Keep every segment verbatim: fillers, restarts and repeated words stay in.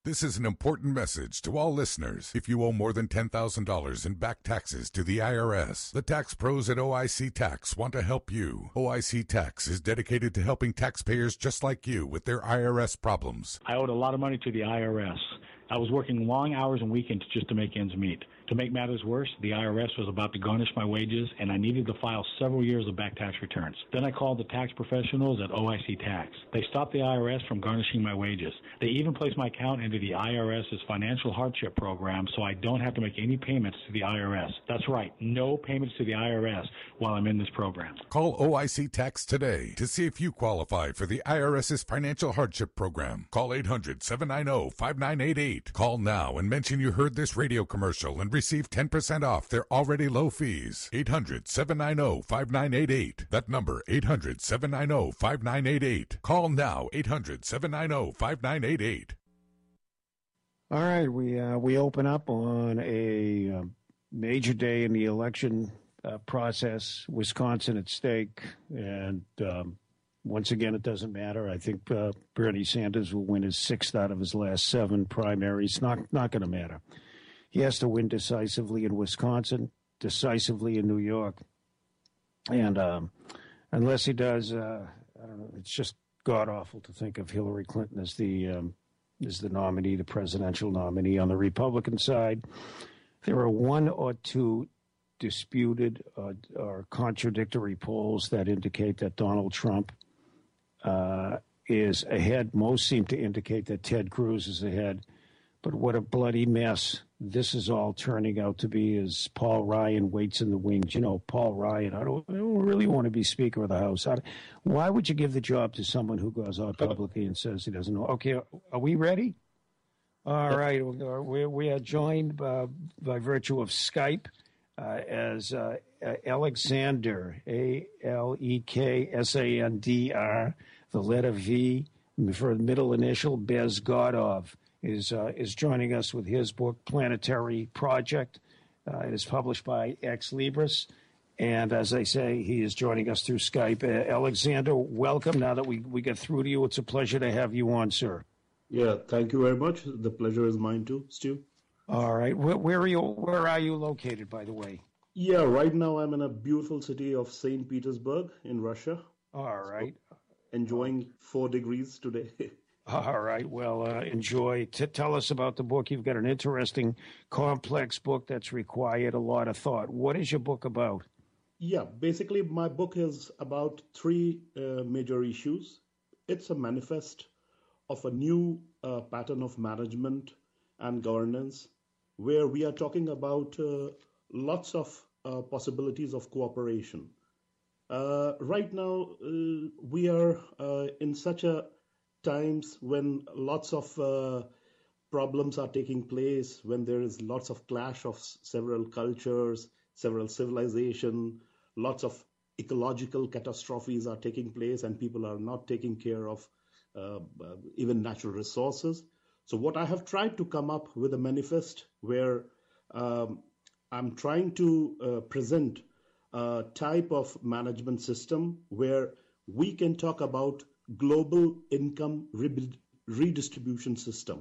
This is an important message to all listeners. If you owe more than ten thousand dollars in back taxes to the I R S, the tax pros at O I C Tax want to help you. O I C Tax is dedicated to helping taxpayers just like you with their I R S problems. I owed a lot of money to the I R S. I was working long hours and weekends just to make ends meet. To make matters worse, the I R S was about to garnish my wages, and I needed to file several years of back tax returns. Then I called the tax professionals at O I C Tax. They stopped the I R S from garnishing my wages. They even placed my account into the IRS's financial hardship program so I don't have to make any payments to the I R S. That's right, no payments to the I R S while I'm in this program. Call O I C Tax today to see if you qualify for the IRS's financial hardship program. Call eight hundred, seven nine zero, five nine eight eight. Call now and mention you heard this radio commercial and receive ten percent off their already low fees. eight hundred, seven nine zero, five nine eight eight. That number, eight hundred, seven nine zero, five nine eight eight. Call now, eight hundred, seven nine zero, five nine eight eight. All right, we uh, we open up on a uh, major day in the election uh, process. Wisconsin at stake, and um, once again, it doesn't matter. I think uh, Bernie Sanders will win his sixth out of his last seven primaries. Not not going to matter. He has to win decisively in Wisconsin, decisively in New York, and um, unless he does, uh, I don't know. It's just god awful to think of Hillary Clinton as the um, as the nominee, the presidential nominee. On the Republican side, there are one or two disputed uh, or contradictory polls that indicate that Donald Trump uh, is ahead. Most seem to indicate that Ted Cruz is ahead. But what a bloody mess this is all turning out to be as Paul Ryan waits in the wings. You know, Paul Ryan, I don't, I don't really want to be Speaker of the House. I, why would you give the job to someone who goes out publicly and says he doesn't know? Okay, are we ready? All right, we, we are joined uh, by virtue of Skype uh, as uh, Alexander, A L E K S A N D R, the letter V for the middle initial, Bezgodov. Is uh, is joining us with his book, Planetary Project. Uh, it is published by Ex Libris. And as I say, he is joining us through Skype. Uh, Alexander, welcome. Now that we, we get through to you, it's a pleasure to have you on, sir. Yeah, thank you very much. The pleasure is mine too, Stu. All right. Where, where are you Where are you located, by the way? Yeah, right now I'm in a beautiful city of Saint Petersburg in Russia. All right. So enjoying four degrees today. All right. Well, uh, enjoy. T- tell us about the book. You've got an interesting, complex book that's required a lot of thought. What is your book about? Yeah, basically, my book is about three uh, major issues. It's a manifest of a new uh, pattern of management and governance, where we are talking about uh, lots of uh, possibilities of cooperation. Uh, right now, uh, we are uh, in such a times when lots of uh, problems are taking place, when there is lots of clash of several cultures, several civilization, lots of ecological catastrophes are taking place, and people are not taking care of uh, uh, even natural resources. So what I have tried to come up with a manifest where um, I'm trying to uh, present a type of management system where we can talk about global income re- redistribution system,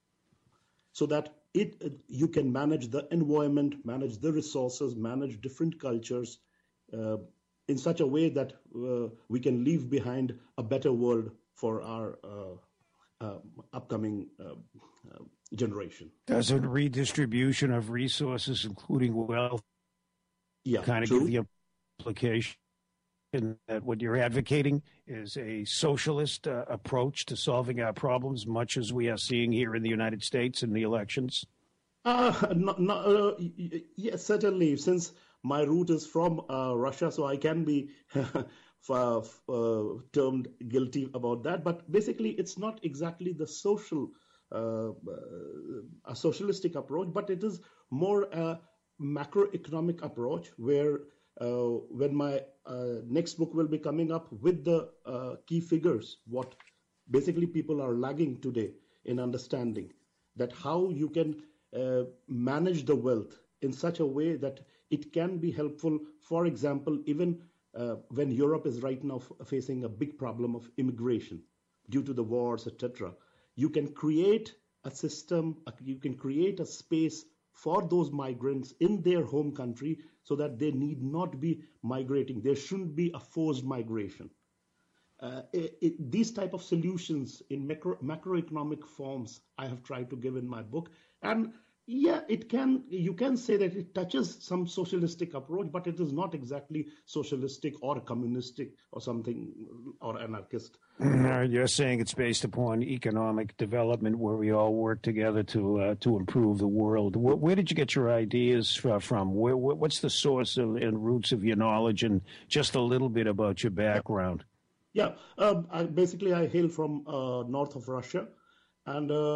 so that it uh, you can manage the environment, manage the resources, manage different cultures uh, in such a way that uh, we can leave behind a better world for our uh, uh, upcoming uh, uh, generation. Doesn't redistribution of resources, including wealth, yeah, kind of true. give the implication that what you're advocating is a socialist uh, approach to solving our problems, much as we are seeing here in the United States in the elections? Uh, not, not, uh, yes, certainly. Since my root is from uh, Russia, so I can be uh, termed guilty about that. But basically, it's not exactly the social, uh, a socialistic approach, but it is more a macroeconomic approach where Uh, when my uh, next book will be coming up with the uh, key figures, what basically people are lagging today in understanding, that how you can uh, manage the wealth in such a way that it can be helpful. For example, even uh, when Europe is right now f- facing a big problem of immigration due to the wars, et cetera, you can create a system, you can create a space for those migrants in their home country so that they need not be migrating. There shouldn't be a forced migration. Uh, it, it, these type of solutions in macro, macroeconomic forms I have tried to give in my book. And yeah, it can, you can say that it touches some socialistic approach, but it is not exactly socialistic or communistic or something, or anarchist. You're saying it's based upon economic development where we all work together to uh, to improve the world. Where, where did you get your ideas from? Where, what's the source of, and roots of your knowledge, and just a little bit about your background? Yeah, um, I, basically I hail from uh, north of Russia, and uh,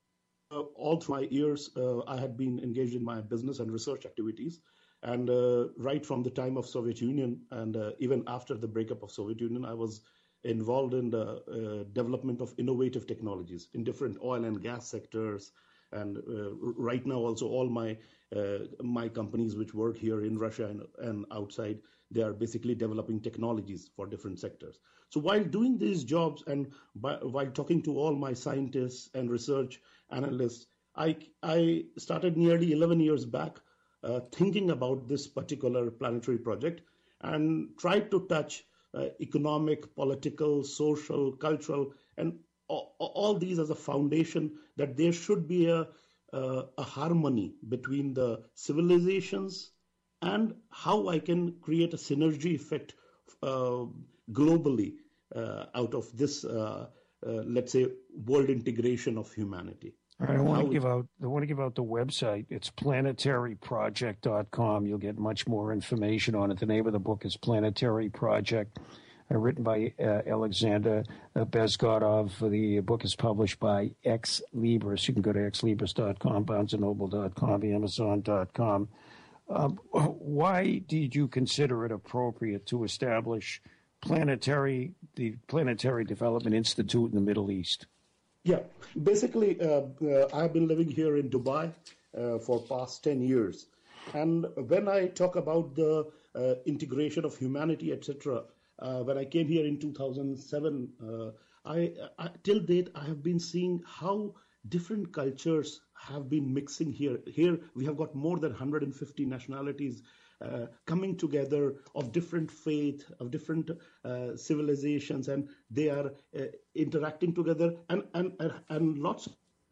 all through my years, uh, I had been engaged in my business and research activities. And uh, right from the time of Soviet Union, and uh, even after the breakup of Soviet Union, I was involved in the uh, development of innovative technologies in different oil and gas sectors. And uh, right now also all my uh, my companies which work here in Russia and, and outside, they are basically developing technologies for different sectors. So while doing these jobs and by, while talking to all my scientists and research analysts, I, I started nearly eleven years back uh, thinking about this particular planetary project and tried to touch uh, economic, political, social, cultural, and all, all these as a foundation that there should be a, uh, a harmony between the civilizations and how I can create a synergy effect uh, globally uh, out of this, uh, uh, let's say, world integration of humanity. All right, I want how to give out. I want to give out the website. It's planetary project dot com. You'll get much more information on it. The name of the book is Planetary Project, uh, written by uh, Alexander uh, Bezgodov. The book is published by Ex Libris. You can go to ex libris dot com, barnes and noble dot com, amazon dot com. Um, why did you consider it appropriate to establish planetary the Planetary Development Institute in the Middle East? Yeah, basically, uh, uh, I've been living here in Dubai uh, for past ten years. And when I talk about the uh, integration of humanity, et cetera, uh, when I came here in two thousand seven, uh, I, I till date, I have been seeing how different cultures have been mixing here. Here we have got more than one hundred fifty nationalities uh, coming together of different faith, of different uh, civilizations, and they are uh, interacting together, and, and, and lots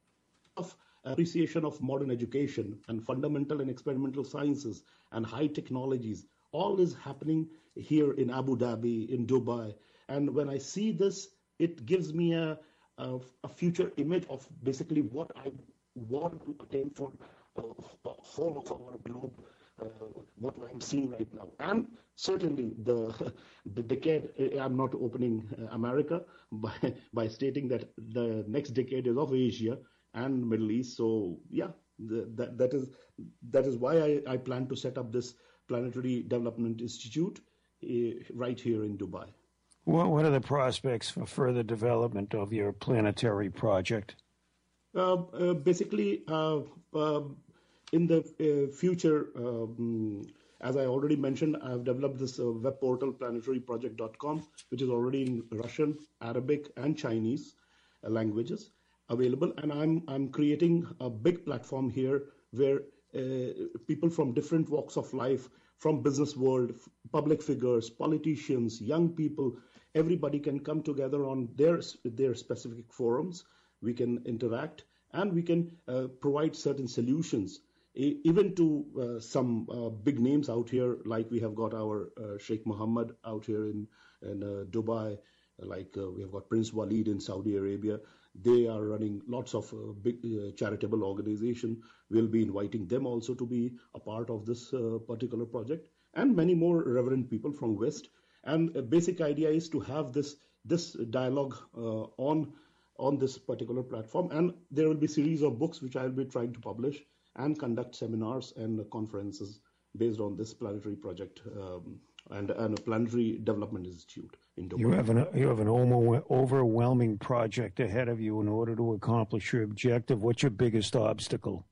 of appreciation of modern education and fundamental and experimental sciences and high technologies. All is happening here in Abu Dhabi, in Dubai. And when I see this, it gives me a, a, a future image of basically what I want to attain for uh, the whole of our globe, uh, what I'm seeing right now. And certainly the, the decade, I'm not opening America by, by stating that the next decade is of Asia and Middle East. So yeah, the, that, that is that is why I, I plan to set up this Planetary Development Institute uh, right here in Dubai. What, what are the prospects for further development of your planetary project? Uh, uh, basically, uh, uh, in the uh, future, um, as I already mentioned, I've developed this uh, web portal, planetary project dot com, which is already in Russian, Arabic, and Chinese uh, languages available. And I'm I'm creating a big platform here where uh, people from different walks of life, from business world, public figures, politicians, young people, everybody can come together on their their specific forums. We can interact, and we can uh, provide certain solutions, e- even to uh, some uh, big names out here, like we have got our uh, Sheikh Mohammed out here in, in uh, Dubai, like uh, we have got Prince Walid in Saudi Arabia. They are running lots of uh, big uh, charitable organization. We'll be inviting them also to be a part of this uh, particular project, and many more reverend people from West. And a basic idea is to have this, this dialogue uh, on on this particular platform, and there will be a series of books which I will be trying to publish and conduct seminars and conferences based on this planetary project um, and, and a Planetary Development Institute in Dubai. You have an you have an overwhelming project ahead of you in order to accomplish your objective. What's your biggest obstacle?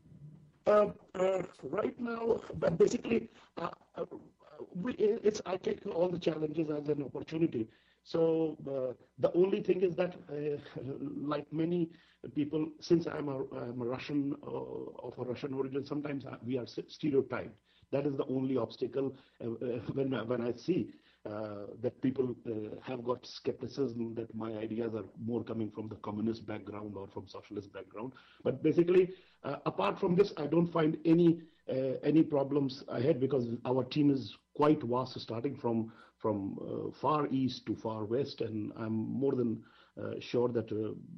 Uh, uh, right now, but basically, uh, uh, we, it's I take all the challenges as an opportunity. So uh, the only thing is that, uh, like many people, since I'm a, I'm a Russian uh, of a Russian origin, sometimes we are stereotyped. That is the only obstacle uh, when when I see uh, that people uh, have got skepticism that my ideas are more coming from the communist background or from socialist background. But basically, uh, apart from this, I don't find any uh, any problems ahead, because our team is quite vast, starting from from uh, far east to far west, and I'm more than uh, sure that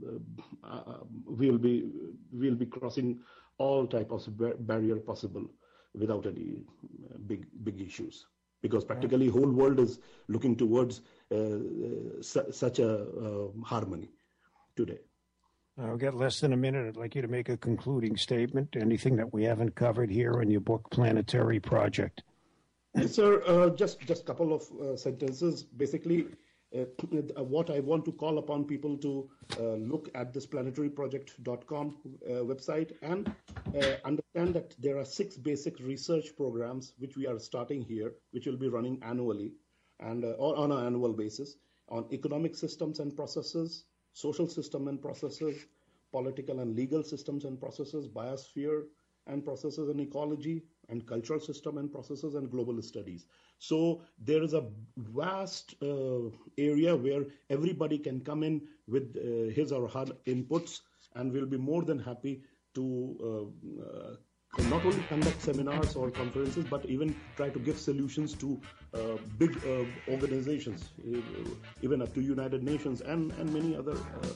uh, uh, we'll be we'll be crossing all type of bar- barrier possible without any uh, big big issues, because practically whole world is looking towards uh, uh, su- such a uh, harmony today. I'll get less than a minute. I'd like you to make a concluding statement. Anything that we haven't covered here in your book, Planetary Project. Yes, sir. Uh, just just couple of uh, sentences. Basically, uh, what I want to call upon people to uh, look at this planetary project dot com uh, website and uh, understand that there are six basic research programs which we are starting here, which will be running annually and uh, or on an annual basis on economic systems and processes, social system and processes, political and legal systems and processes, biosphere and processes and ecology, and cultural system and processes, and global studies. So there is a vast uh, area where everybody can come in with uh, his or her inputs, and we'll be more than happy to uh, uh, not only conduct seminars or conferences, but even try to give solutions to uh, big uh, organizations, even up to United Nations and, and many other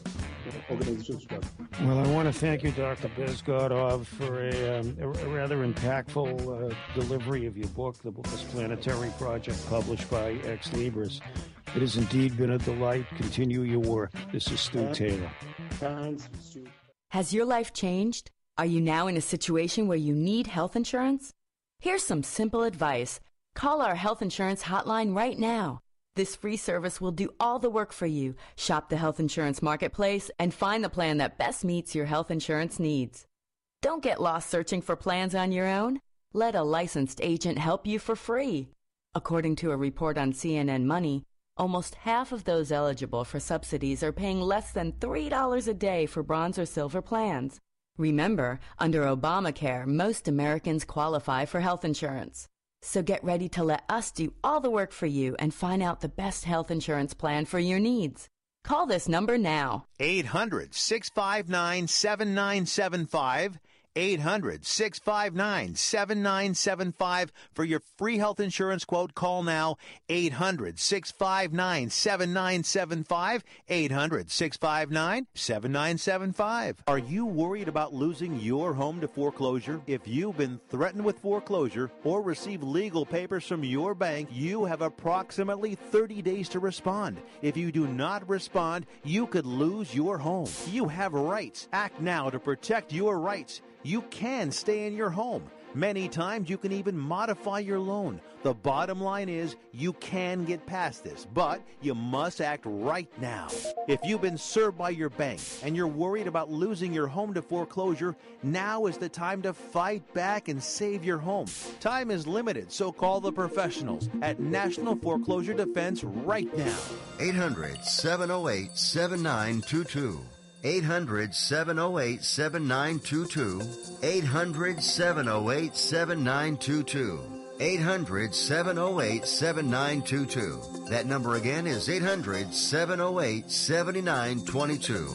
uh, organizations. Well, I want to thank you, Doctor Bezgodov, for a, um, a, a rather impactful uh, delivery of your book. The book is Planetary Project, published by Ex Libris. It has indeed been a delight. Continue your work. This is Stu Taylor. Thanks, Stu. Has your life changed? Are you now in a situation where you need health insurance? Here's some simple advice. Call our health insurance hotline right now. This free service will do all the work for you. Shop the health insurance marketplace and find the plan that best meets your health insurance needs. Don't get lost searching for plans on your own. Let a licensed agent help you for free. According to a report on C N N Money, almost half of those eligible for subsidies are paying less than three dollars a day for bronze or silver plans. Remember, under Obamacare, most Americans qualify for health insurance. So get ready to let us do all the work for you and find out the best health insurance plan for your needs. Call this number now. eight hundred, six five nine, seven nine seven five. eight hundred, six five nine, seven nine seven five. For your free health insurance quote, call now. eight hundred, six five nine, seven nine seven five. eight hundred, six five nine, seven nine seven five. Are you worried about losing your home to foreclosure? If you've been threatened with foreclosure or received legal papers from your bank, you have approximately thirty days to respond. If you do not respond, you could lose your home. You have rights. Act now to protect your rights. You can stay in your home. Many times you can even modify your loan. The bottom line is you can get past this, but you must act right now. If you've been served by your bank and you're worried about losing your home to foreclosure, now is the time to fight back and save your home. Time is limited, so call the professionals at National Foreclosure Defense right now. eight hundred, seven oh eight, seven nine two two. eight hundred, seven oh eight, seven nine two two. eight hundred, seven oh eight, seven nine two two. eight hundred, seven oh eight, seven nine two two. That number again is eight hundred, seven oh eight, seven nine two two.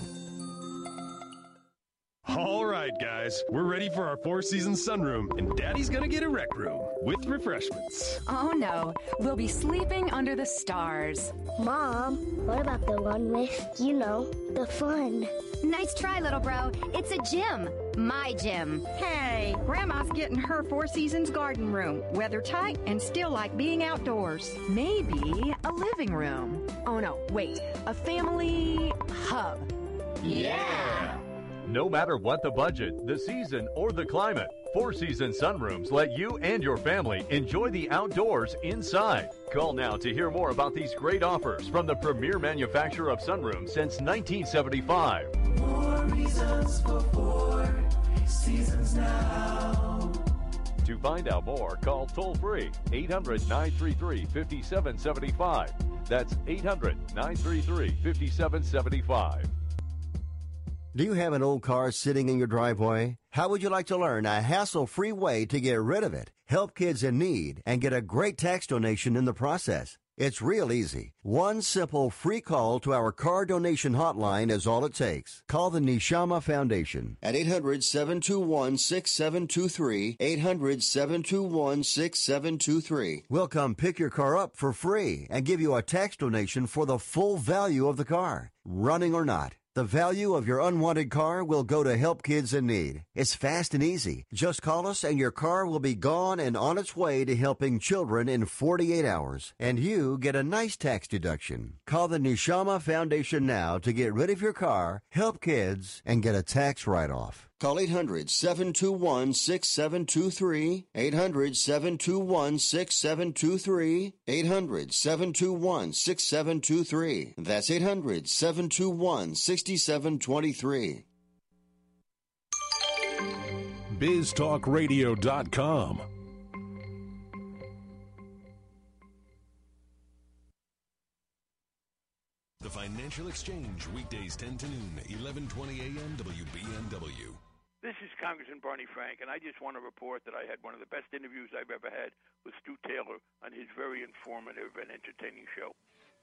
All right, guys, we're ready for our Four Seasons sunroom, and Daddy's gonna get a rec room with refreshments. Oh no, we'll be sleeping under the stars. Mom, what about the one with, you know, the fun? Nice try, little bro. It's a gym. My gym. Hey, Grandma's getting her Four Seasons garden room. Weather tight and still like being outdoors. Maybe a living room. Oh no, wait, a family hub. Yeah! No matter what the budget, the season, or the climate, Four Seasons Sunrooms let you and your family enjoy the outdoors inside. Call now to hear more about these great offers from the premier manufacturer of sunrooms since nineteen seventy-five. More reasons for Four Seasons now. To find out more, call toll-free eight hundred, nine three three, five seven seven five. That's eight hundred, nine three three, five seven seven five. Do you have an old car sitting in your driveway? How would you like to learn a hassle-free way to get rid of it, help kids in need, and get a great tax donation in the process? It's real easy. One simple free call to our car donation hotline is all it takes. Call the Neshama Foundation at eight hundred, seven two one, six seven two three, eight hundred, seven two one, six seven two three. We'll come pick your car up for free and give you a tax donation for the full value of the car, running or not. The value of your unwanted car will go to help kids in need. It's fast and easy. Just call us and your car will be gone and on its way to helping children in forty-eight hours. And you get a nice tax deduction. Call the Neshama Foundation now to get rid of your car, help kids, and get a tax write-off. Call eight hundred, seven two one, six seven two three, eight hundred, seven two one, six seven two three, eight hundred, seven two one, six seven two three. That's eight hundred, seven two one, six seven two three. biz talk radio dot com. The Financial Exchange, weekdays ten to noon, eleven twenty a.m. W B N W. This is Congressman Barney Frank, and I just want to report that I had one of the best interviews I've ever had with Stu Taylor on his very informative and entertaining show.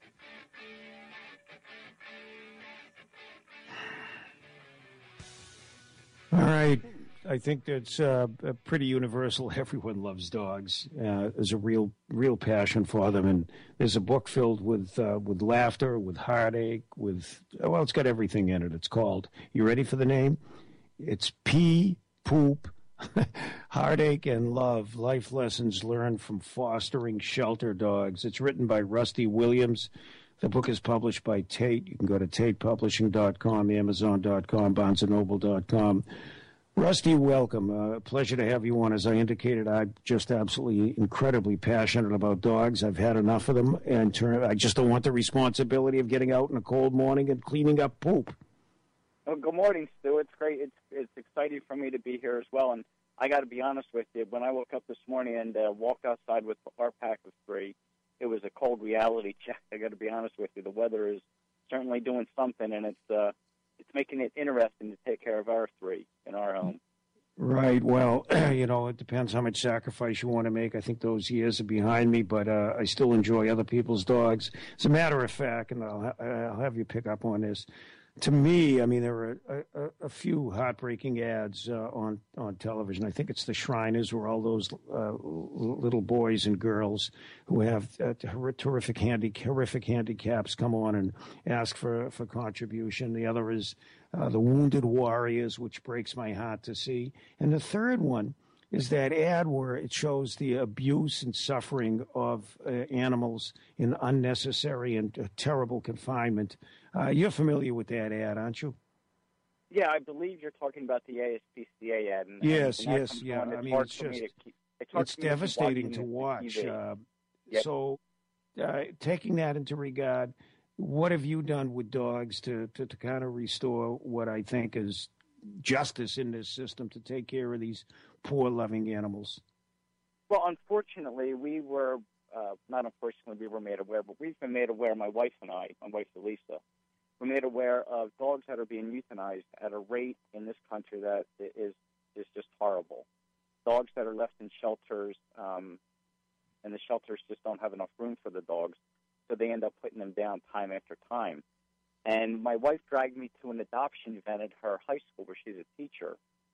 All right. I think that's uh, pretty universal. Everyone loves dogs. Uh, there's a real, real passion for them, and there's a book filled with uh, with laughter, with heartache, with well, it's got everything in it. It's called. You ready for the name? It's Pee, Poop, Heartache, and Love: Life Lessons Learned from Fostering Shelter Dogs. It's written by Rusty Williams. The book is published by Tate. You can go to tate publishing dot com, amazon dot com, barnes and noble dot com. Rusty, welcome. Uh, pleasure to have you on. As I indicated, I'm just absolutely incredibly passionate about dogs. I've had enough of them, and turn, I just don't want the responsibility of getting out in a cold morning and cleaning up poop. Well, good morning, Stu. It's great. It's it's exciting for me to be here as well. And I got to be honest with you. When I woke up this morning and uh, walked outside with our pack of three, it was a cold reality check. I got to be honest with you. The weather is certainly doing something, and it's uh, it's making it interesting to take care of our three in our home. Right. Well, you know, it depends how much sacrifice you want to make. I think those years are behind me, but uh, I still enjoy other people's dogs. As a matter of fact, and I'll, ha- I'll have you pick up on this. To me, I mean, there are a, a, a few heartbreaking ads uh, on, on television. I think it's the Shriners, where all those uh, little boys and girls who have uh, terrific, handi- horrific handicaps come on and ask for, for contribution. The other is uh, the Wounded Warriors, which breaks my heart to see. And the third one is that ad where it shows the abuse and suffering of uh, animals in unnecessary and uh, terrible confinement. Uh, you're familiar with that ad, aren't you? Yeah, I believe you're talking about the A S P C A ad. And, yes, and yes, yeah. On, I mean, it's just, to keep, it's, it's devastating to watch. Uh, yep. So uh, taking that into regard, what have you done with dogs to, to, to kind of restore what I think is justice in this system to take care of these poor, loving animals? Well, unfortunately, we were, uh, not unfortunately, we were made aware, but we've been made aware, my wife and I, my wife Elisa, we're made aware of dogs that are being euthanized at a rate in this country that is is just horrible. Dogs that are left in shelters, um, and the shelters just don't have enough room for the dogs, so they end up putting them down time after time. And my wife dragged me to an adoption event at her high school where she's a teacher.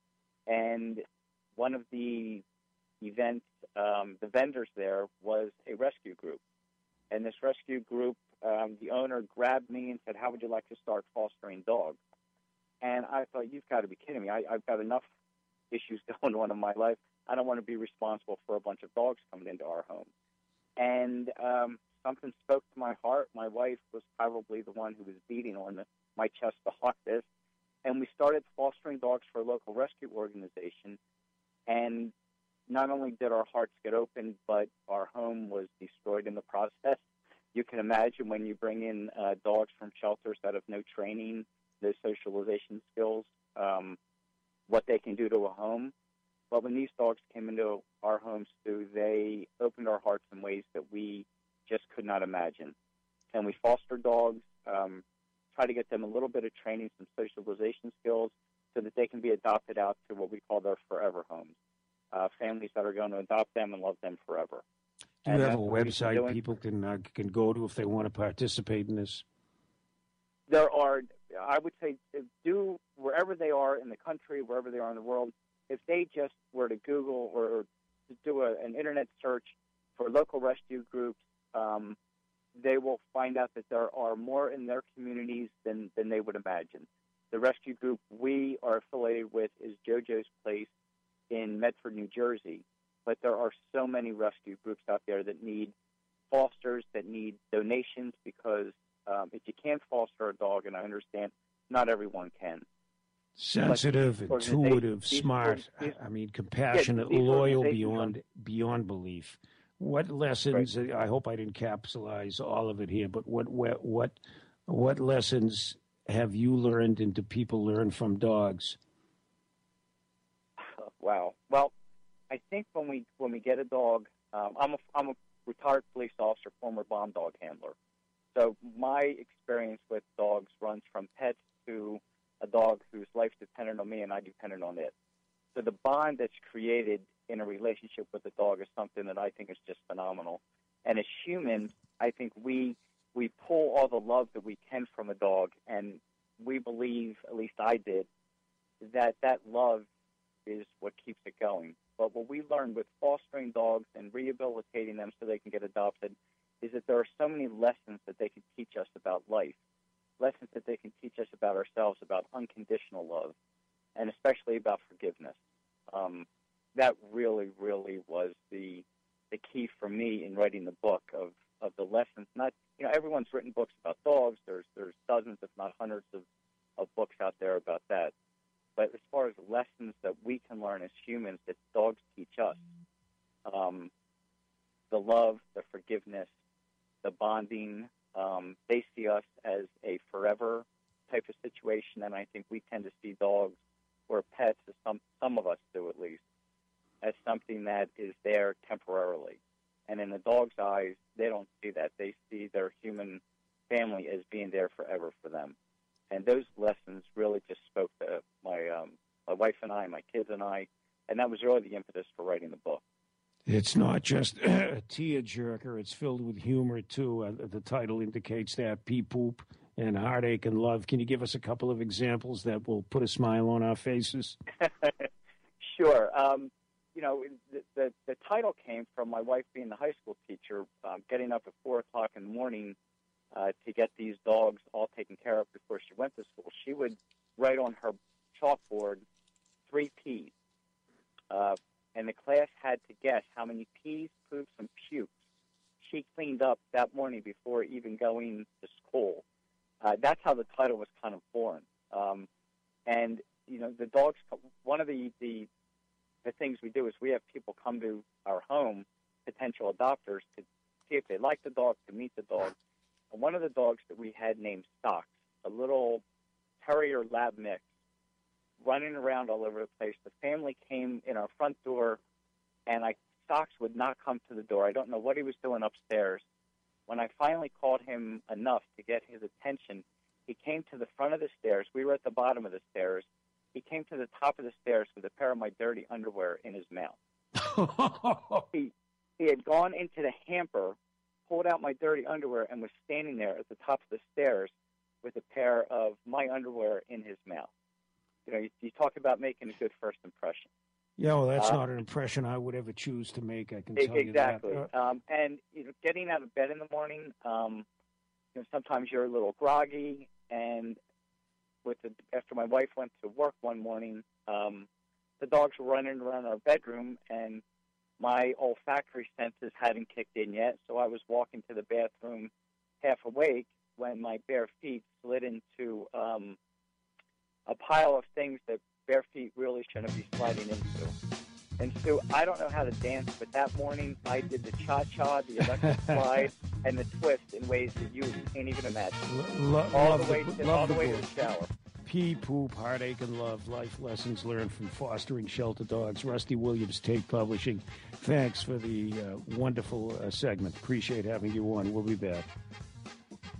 And one of the events, um, the vendors there was a rescue group. And this rescue group, um, the owner grabbed me and said, "How would you like to start fostering dogs?" And I thought, you've got to be kidding me. I, I've got enough issues going on in my life. I don't want to be responsible for a bunch of dogs coming into our home. And um, something spoke to my heart. My wife was probably the one who was beating on the, my chest the hardest. And we started fostering dogs for a local rescue organization. And not only did our hearts get open, but our home was destroyed in the process. You can imagine when you bring in uh, dogs from shelters that have no training, no socialization skills, um, what they can do to a home. But when these dogs came into our homes, Stu, they opened our hearts in ways that we just could not imagine. and we foster dogs, um, try to get them a little bit of training, some socialization skills, so that they can be adopted out to what we call their forever homes, uh, families that are going to adopt them and love them forever. Do you And have a that's what we've been website doing. people can uh, can go to if they want to participate in this? There are, I would say, do wherever they are in the country, wherever they are in the world, if they just were to Google or to do a, an internet search for local rescue groups, um, they will find out that there are more in their communities than, than they would imagine. The rescue group we are affiliated with is JoJo's Place in Medford, New Jersey, but there are so many rescue groups out there that need fosters, that need donations, because um, if you can't foster a dog, and I understand not everyone can. Sensitive, But these intuitive, organiza- these smart. org- I mean, compassionate, these loyal organizations beyond beyond belief. What lessons? I hope I didn't capsulize all of it here, but what what what what lessons have you learned, and do people learn from dogs? Wow. Well, I think when we when we get a dog, um, I'm a I'm a retired police officer, former bomb dog handler. So my experience with dogs runs from pets to a dog whose life's dependent on me and I dependent on it. So the bond that's created in a relationship with a dog is something that I think is just phenomenal. And as humans, I think we we pull all the love that we can from a dog, and we believe, at least I did, that that love is what keeps it going. But what we learned with fostering dogs and rehabilitating them so they can get adopted is that there are so many lessons that they can teach us about life, lessons that they can teach us about ourselves, about unconditional love, and especially about forgiveness. Um, that really, really was the the key for me in writing the book of, of the lessons. Not, you know, everyone's written books about dogs. There's there's dozens, if not hundreds, of, of books out there about that. But as far as lessons that we can learn as humans that dogs teach us, um, the love, the forgiveness, the bonding, um, they see us as a forever type of situation, and I think we tend to see dogs or pets, as some, some of us do at least, as something that is there temporarily. And in the dog's eyes, they don't see that. They see their human family as being there forever for them. And those lessons really just spoke to my um, my wife and I, my kids and I, and that was really the impetus for writing the book. It's not just a tearjerker. It's filled with humor, too. Uh, the title indicates that, Pee Poop and Heartache and Love. Can you give us a couple of examples that will put a smile on our faces? Sure. Um, you know, the, the, the title came from my wife being the high school teacher, um, getting up at four o'clock in the morning uh, to get these dogs all taken care of before she went to school. She would write on her chalkboard three P's. Uh, and the class had to guess how many pees, poops, and pukes she cleaned up that morning before even going to school. Uh, that's how the title was kind of born. Um, and, you know, the dogs, one of the, the, the things we do is we have people come to our home, potential adopters, to see if they like the dog, to meet the dog. And one of the dogs that we had named Stocks, a little terrier lab mix, running around all over the place. The family came in our front door, and I Stocks would not come to the door. I don't know what he was doing upstairs. When I finally called him enough to get his attention, he came to the front of the stairs. We were at the bottom of the stairs. He came to the top of the stairs with a pair of my dirty underwear in his mouth. he, he had gone into the hamper, pulled out my dirty underwear, and was standing there at the top of the stairs with a pair of my underwear in his mouth. You know, you, you talk about making a good first impression. Yeah, well, that's uh, not an impression I would ever choose to make, I can e- tell exactly. you that. Uh, Um, and, you know, getting out of bed in the morning, um, you know, sometimes you're a little groggy, and with the, after my wife went to work one morning, um, the dogs were running around our bedroom, and my olfactory senses hadn't kicked in yet, so I was walking to the bathroom half awake when my bare feet slid into um, a pile of things that bare feet really shouldn't be sliding into. And Sue, I don't know how to dance, but that morning I did the cha-cha, the electric slide, and the twist in ways that you can't even imagine. Lo- all love the way, the, to, love all the the way to book. the shower. Pee, Poop, Heartache, and Love, Life Lessons Learned from Fostering Shelter Dogs. Rusty Williams, Tate Publishing. Thanks for the uh, wonderful uh, segment. Appreciate having you on. We'll be back.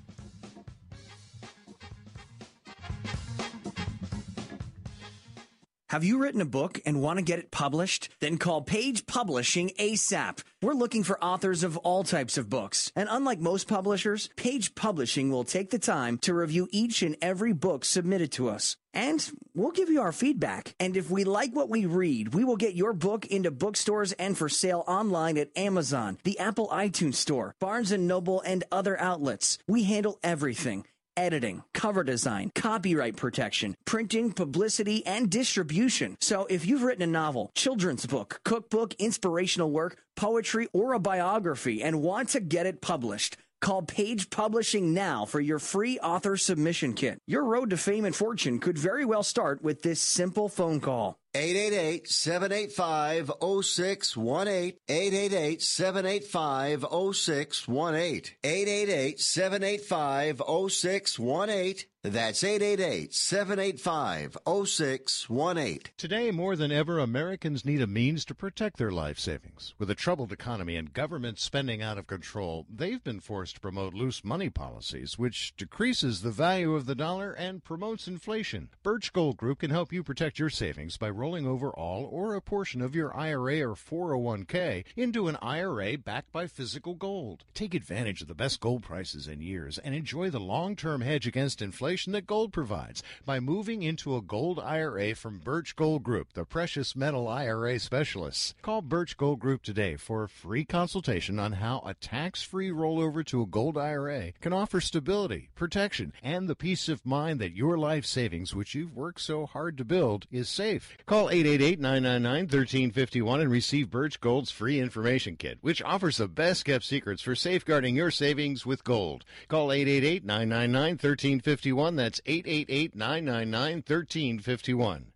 Have you written a book and want to get it published? Then call Page Publishing ASAP. We're looking for authors of all types of books. And unlike most publishers, Page Publishing will take the time to review each and every book submitted to us. And we'll give you our feedback. And if we like what we read, we will get your book into bookstores and for sale online at Amazon, the Apple iTunes Store, Barnes and Noble, and other outlets. We handle everything. Editing, cover design, copyright protection, printing, publicity, and distribution. So if you've written a novel, children's book, cookbook, inspirational work, poetry, or a biography and want to get it published, call Page Publishing now for your free author submission kit. Your road to fame and fortune could very well start with this simple phone call. eight eight eight, seven eight five, zero six one eight. eight eight eight, seven eight five, zero six one eight. eight eight eight, seven eight five, zero six one eight. That's eight eight eight, seven eight five, zero six one eight. Today, more than ever, Americans need a means to protect their life savings. With a troubled economy and government spending out of control, they've been forced to promote loose money policies, which decreases the value of the dollar and promotes inflation. Birch Gold Group can help you protect your savings by rolling over all or a portion of your I R A or four oh one k into an I R A backed by physical gold. Take advantage of the best gold prices in years and enjoy the long-term hedge against inflation that gold provides by moving into a gold I R A from Birch Gold Group, the precious metal I R A specialists. Call Birch Gold Group today for a free consultation on how a tax-free rollover to a gold I R A can offer stability, protection, and the peace of mind that your life savings, which you've worked so hard to build, is safe. Call eight eight eight, nine nine nine, one three five one and receive Birch Gold's free information kit, which offers the best-kept secrets for safeguarding your savings with gold. Call eight eight eight, nine nine nine, one three five one. That's eight eight eight, nine nine nine, one three five one.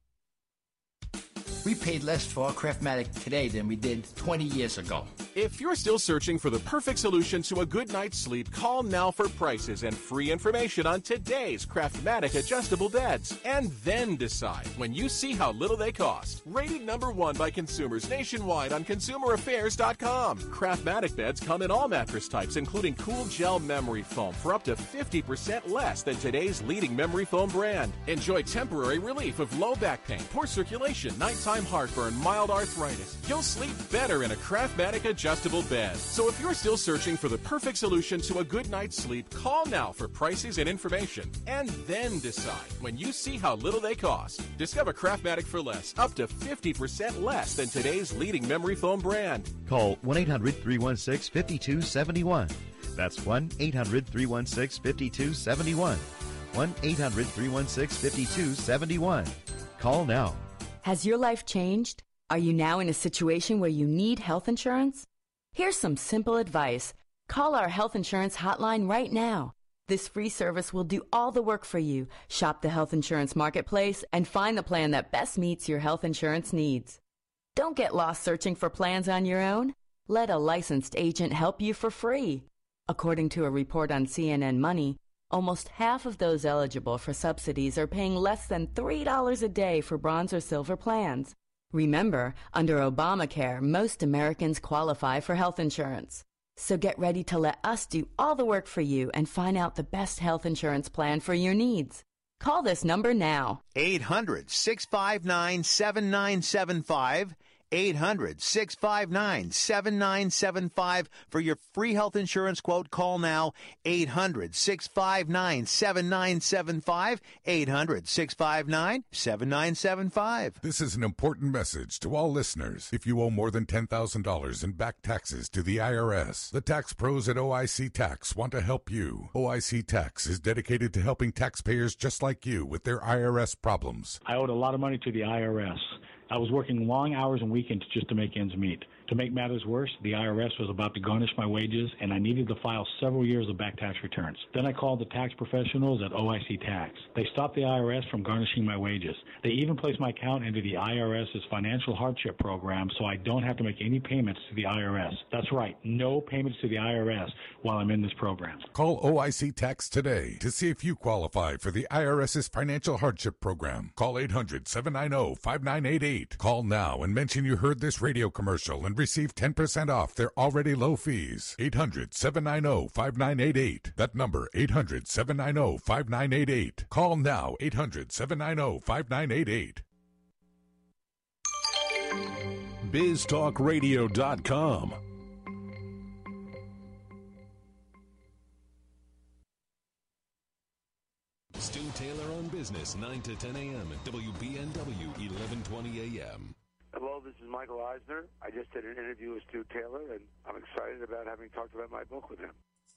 We paid less for our Craftmatic today than we did twenty years ago. If you're still searching for the perfect solution to a good night's sleep, call now for prices and free information on today's Craftmatic adjustable beds. And then decide when you see how little they cost. Rated number one by consumers nationwide on consumer affairs dot com. Craftmatic beds come in all mattress types, including cool gel memory foam for up to fifty percent less than today's leading memory foam brand. Enjoy temporary relief of low back pain, poor circulation, nighttime heartburn, mild arthritis. You'll sleep better in a Craftmatic adjustable bed. So if you're still searching for the perfect solution to a good night's sleep, call now for prices and information. And then decide when you see how little they cost. Discover Craftmatic for less, up to fifty percent less than today's leading memory foam brand. Call one eight hundred, three one six, five two seven one. That's one eight hundred, three one six, five two seven one. one eight hundred, three one six, five two seven one. Call now. Has your life changed? Are you now in a situation where you need health insurance? Here's some simple advice. Call our health insurance hotline right now. This free service will do all the work for you. Shop the health insurance marketplace and find the plan that best meets your health insurance needs. Don't get lost searching for plans on your own. Let a licensed agent help you for free. According to a report on C N N Money, almost half of those eligible for subsidies are paying less than three dollars a day for bronze or silver plans. Remember, under Obamacare, most Americans qualify for health insurance. So get ready to let us do all the work for you and find out the best health insurance plan for your needs. Call this number now. eight hundred, six five nine, seven nine seven five. eight hundred, six five nine, seven nine seven five for your free health insurance quote. Call now. eight hundred, six five nine, seven nine seven five. eight hundred, six five nine, seven nine seven five. This is an important message to all listeners. If you owe more than ten thousand dollars in back taxes to the I R S, the tax pros at O I C Tax want to help you. O I C Tax is dedicated to helping taxpayers just like you with their I R S problems. I owed a lot of money to the I R S. I was working long hours and weekends just to make ends meet. To make matters worse, the I R S was about to garnish my wages, and I needed to file several years of back tax returns. Then I called the tax professionals at O I C Tax. They stopped the I R S from garnishing my wages. They even placed my account into the IRS's financial hardship program so I don't have to make any payments to the I R S. That's right, no payments to the I R S while I'm in this program. Call O I C Tax today to see if you qualify for the IRS's financial hardship program. Call eight hundred, seven nine zero, five nine eight eight. Call now and mention you heard this radio commercial and receive ten percent off their already low fees. eight hundred, seven nine zero, five nine eight eight. That number, eight hundred, seven nine zero, five nine eight eight. Call now, eight hundred, seven nine zero, five nine eight eight. biz talk radio dot com. Stu Taylor on Business, nine to ten a.m. at W B N W, eleven twenty a.m. Hello, this is Michael Eisner. I just did an interview with Stu Taylor, and I'm excited about having talked about my book with him.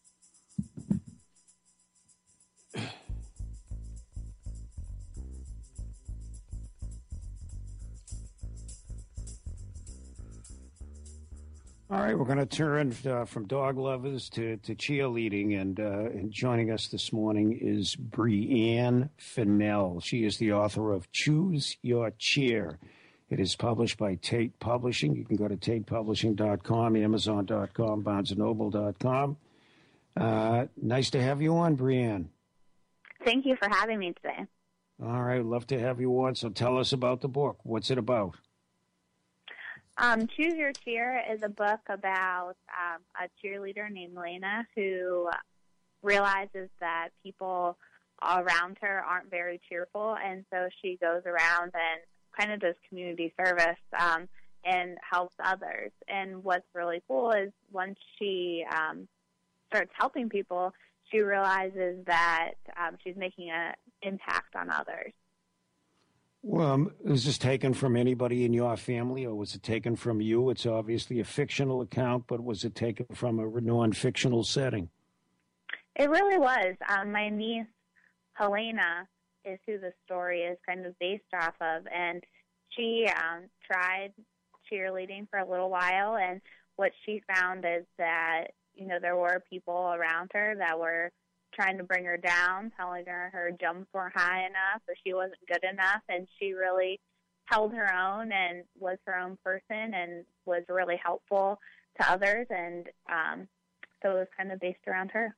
All right, we're going to turn uh, from dog lovers to, to cheerleading, and, uh, and joining us this morning is Breanne Fennell. She is the author of Choose Your Cheer. It is published by Tate Publishing. You can go to tate publishing dot com, amazon dot com, barnes and noble dot com. Uh, nice to have you on, Breanne. Thank you for having me today. All right, love to have you on. So tell us about the book. What's it about? Um, Choose Your Cheer is a book about um, a cheerleader named Lena who realizes that people around her aren't very cheerful, and so she goes around and kind of does community service um, and helps others. And what's really cool is once she um, starts helping people, she realizes that um, she's making an impact on others. Well, um, is this taken from anybody in your family, or was it taken from you? It's obviously a fictional account, but was it taken from a non-fictional setting? It really was. Um, my niece, Helena, is who the story is kind of based off of, and she um, tried cheerleading for a little while, and what she found is that, you know, there were people around her that were trying to bring her down, telling her her jumps weren't high enough or she wasn't good enough, and she really held her own and was her own person and was really helpful to others, and um, so it was kind of based around her.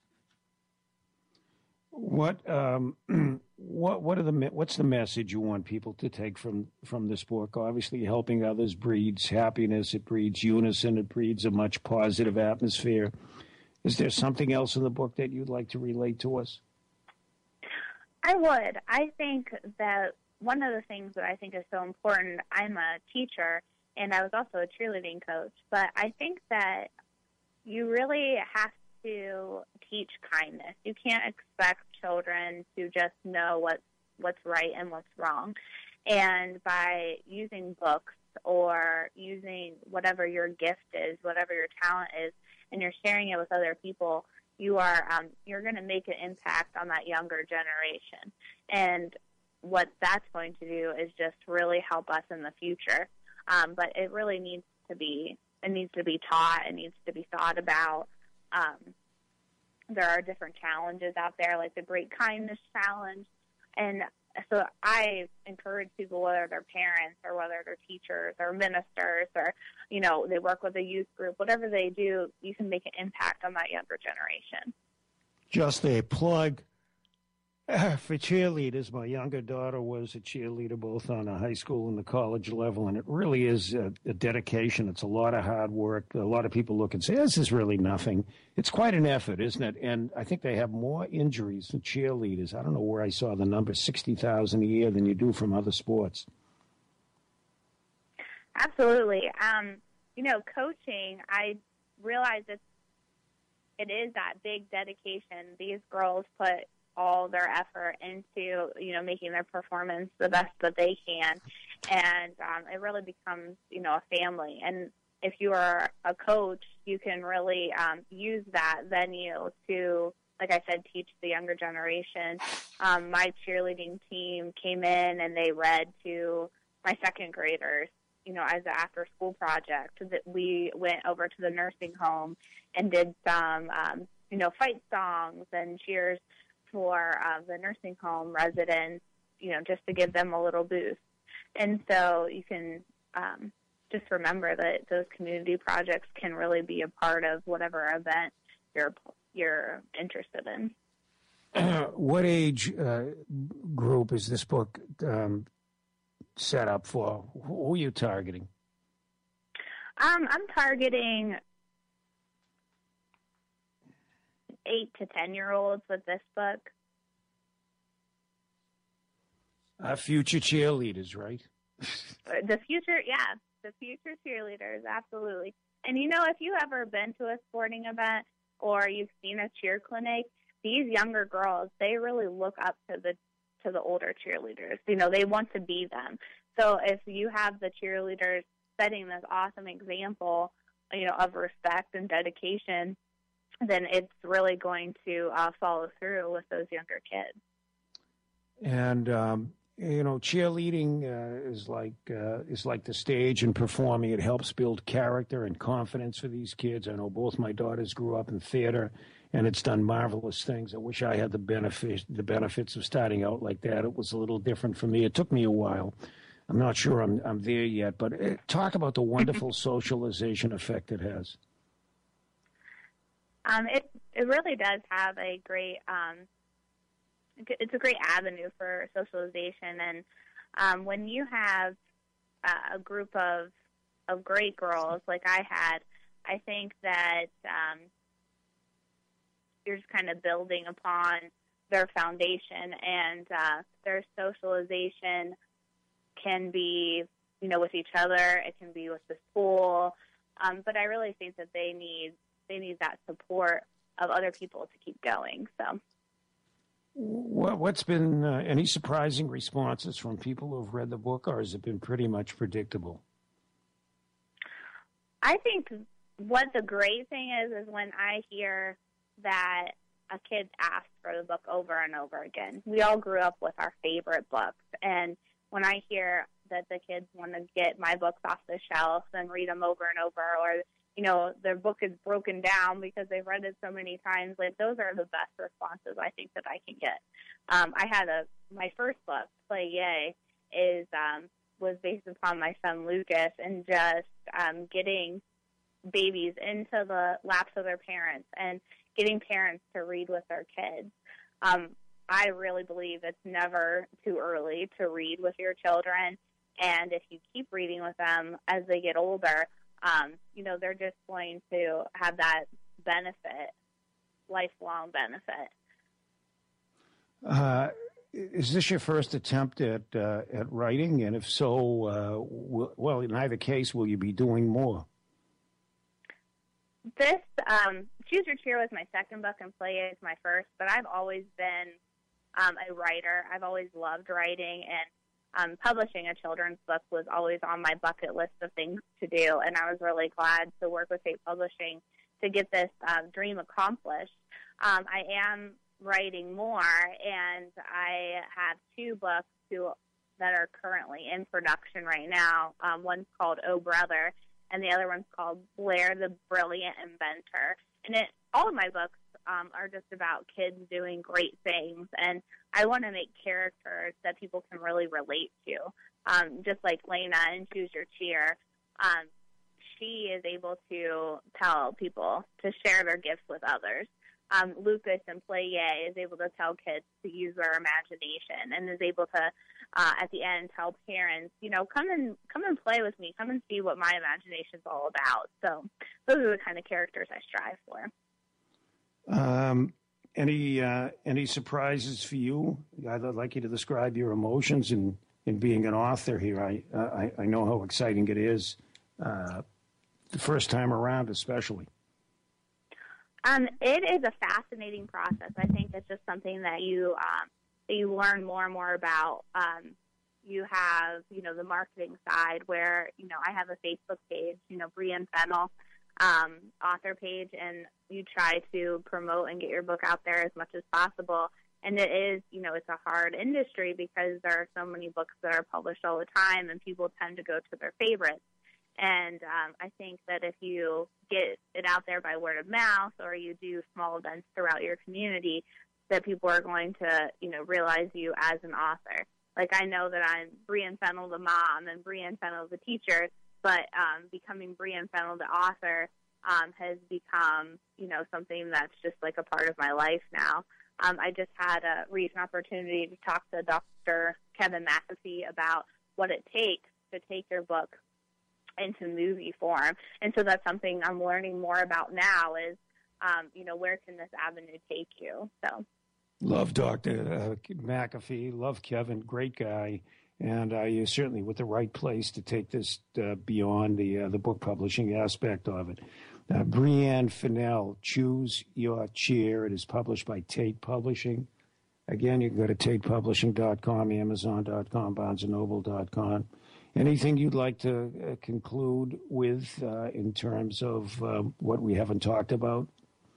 What um, what what are the what's the message you want people to take from from this book? Obviously, helping others breeds happiness. It breeds unison. It breeds a much positive atmosphere. Is there something else in the book that you'd like to relate to us? I would. I think that one of the things that I think is so important, I'm a teacher, and I was also a cheerleading coach, but I think that you really have to teach kindness. You can't expect children to just know what's, what's right and what's wrong. And by using books or using whatever your gift is, whatever your talent is, and you're sharing it with other people, you are um, you're going to make an impact on that younger generation. And what that's going to do is just really help us in the future. Um, but it really needs to be it needs to be taught. It needs to be thought about. Um, there are different challenges out there, like the Great Kindness Challenge, and so I encourage people, whether they're parents or whether they're teachers or ministers or, you know, they work with a youth group, whatever they do, you can make an impact on that younger generation. Just a plug uh, for cheerleaders. My younger daughter was a cheerleader both on the high school and the college level, and it really is a, a dedication. It's a lot of hard work. A lot of people look and say, this is really nothing. It's quite an effort, isn't it? And I think they have more injuries than cheerleaders. I don't know where I saw the number, sixty thousand a year, than you do from other sports. Absolutely. Um, you know, coaching, I realize it's, it is that big dedication. These girls put all their effort into, you know, making their performance the best that they can. And um, it really becomes, you know, a family. And if you are a coach, you can really um, use that venue to, like I said, teach the younger generation. Um, my cheerleading team came in and they read to my second graders, you know, as an after-school project. That we went over to the nursing home and did some, um, you know, fight songs and cheers for uh, the nursing home residents, you know, just to give them a little boost. And so you can um, just remember that those community projects can really be a part of whatever event you're you're interested in. Uh, what age uh, group is this book um, set up for? Who are you targeting? Um, I'm targeting eight to ten-year-olds with this book. Uh, future cheerleaders, right? The future, yeah, the future cheerleaders, absolutely. And, you know, if you've ever been to a sporting event or you've seen a cheer clinic, these younger girls, they really look up to the to the older cheerleaders. You know, they want to be them. So if you have the cheerleaders setting this awesome example, you know, of respect and dedication, then it's really going to uh, follow through with those younger kids. And, um, you know, cheerleading uh, is like uh, is like the stage and performing. It helps build character and confidence for these kids. I know both my daughters grew up in theater, and it's done marvelous things. I wish I had the benefit the benefits of starting out like that. It was a little different for me. It took me a while. I'm not sure I'm I'm there yet, but uh, talk about the wonderful socialization effect it has. Um, it it really does have a great. Um, It's a great avenue for socialization, and um, when you have uh, a group of of great girls like I had, I think that um, you're just kind of building upon their foundation, and uh, their socialization can be, you know, with each other. It can be with the school, um, but I really think that they need they need that support of other people to keep going. So. What's been uh, any surprising responses from people who've read the book, or has it been pretty much predictable? I think what the great thing is is when I hear that a kid asks for the book over and over again. We all grew up with our favorite books, and when I hear that the kids want to get my books off the shelf and read them over and over, or you know, their book is broken down because they've read it so many times. Like, those are the best responses I think that I can get. Um, I had a, my first book, Play Yay, is, um, was based upon my son Lucas, and just um, getting babies into the laps of their parents and getting parents to read with their kids. Um, I really believe it's never too early to read with your children. And if you keep reading with them as they get older, Um, you know, they're just going to have that benefit, lifelong benefit. Uh, is this your first attempt at uh, at writing? And if so, uh, w- well, in either case, will you be doing more? This, um, Choose Your Cheer was my second book, and Play is my first, but I've always been um, a writer. I've always loved writing, and Um, publishing a children's book was always on my bucket list of things to do, and I was really glad to work with Fate Publishing to get this uh, dream accomplished. Um, I am writing more, and I have two books to, that are currently in production right now. Um, one's called Oh Brother, and the other one's called Blair the Brilliant Inventor. And it, all of my books um, are just about kids doing great things, and I want to make characters that people can really relate to. Um, just like Lena in Choose Your Cheer, um, she is able to tell people to share their gifts with others. Um, Lucas in Play Yay is able to tell kids to use their imagination, and is able to, uh, at the end, tell parents, you know, come and come and play with me, come and see what my imagination is all about. So those are the kind of characters I strive for. Um, any uh, any surprises for you? I'd like you to describe your emotions in, in being an author here. I, I I know how exciting it is, uh, the first time around especially. Um, it is a fascinating process. I think it's just something that you um, that you learn more and more about. Um, you have, you know, the marketing side where, you know, I have a Facebook page, you know, Brienne Fennell, um, author page, and you try to promote and get your book out there as much as possible. And it is, you know, it's a hard industry because there are so many books that are published all the time, and people tend to go to their favorites. And um, I think that if you get it out there by word of mouth, or you do small events throughout your community, that people are going to, you know, realize you as an author. Like, I know that I'm Brienne Fennell the mom and Brienne Fennell the teacher, but um, becoming Brienne Fennell the author um, has become, you know, something that's just like a part of my life now. Um, I just had a recent opportunity to talk to Doctor Kevin McAfee about what it takes to take your book into movie form. And so that's something I'm learning more about now is, um, you know, where can this avenue take you? So. Love Doctor Uh, McAfee. Love Kevin. Great guy. And uh, you're certainly with the right place to take this uh, beyond the uh, the book publishing aspect of it. Uh, Brianne Fennell, Choose Your Cheer. It is published by Tate Publishing. Again, you can go to tate publishing dot com, amazon dot com, barnes and noble dot com. Anything you'd like to uh, conclude with uh, in terms of uh, what we haven't talked about?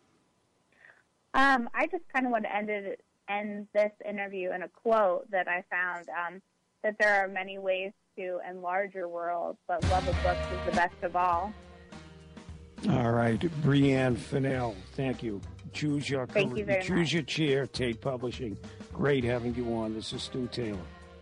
Um, I just kind of want to end it, end this interview in a quote that I found, um, that there are many ways to enlarge your world, but love of books is the best of all. All right, Brianne Fennell, thank you. Choose your Thank you very Choose much. Your Cheer, Tate Publishing. Great having you on. This is Stu Taylor.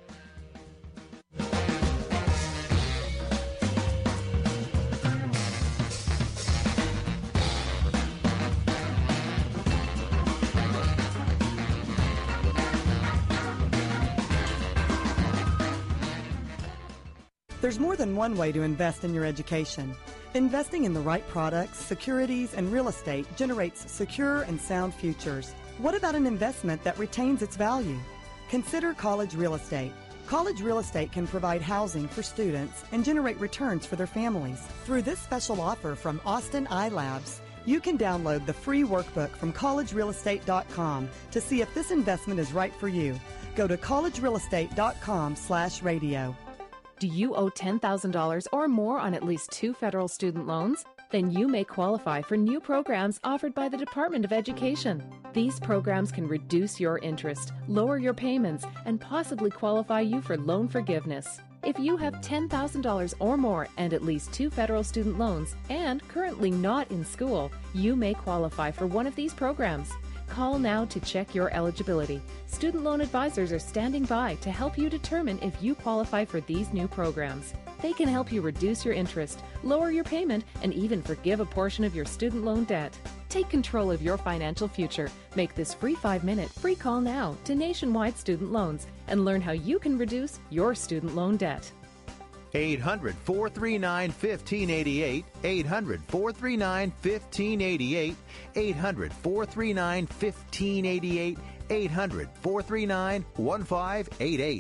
There's more than one way to invest in your education. Investing in the right products, securities, and real estate generates secure and sound futures. What about an investment that retains its value? Consider college real estate. College real estate can provide housing for students and generate returns for their families. Through this special offer from Austin iLabs, you can download the free workbook from college real estate dot com to see if this investment is right for you. Go to college real estate dot com slash radio. Do you owe ten thousand dollars or more on at least two federal student loans? Then you may qualify for new programs offered by the Department of Education. These programs can reduce your interest, lower your payments, and possibly qualify you for loan forgiveness. If you have ten thousand dollars or more and at least two federal student loans and currently not in school, you may qualify for one of these programs. Call now to check your eligibility. Student loan advisors are standing by to help you determine if you qualify for these new programs. They can help you reduce your interest, lower your payment, and even forgive a portion of your student loan debt. Take control of your financial future. Make this free five-minute free call now to Nationwide Student Loans and learn how you can reduce your student loan debt. eight hundred, four three nine, one five eight eight, eight hundred, four three nine, one five eight eight, eight hundred, four three nine, one five eight eight, eight hundred, four three nine, one five eight eight.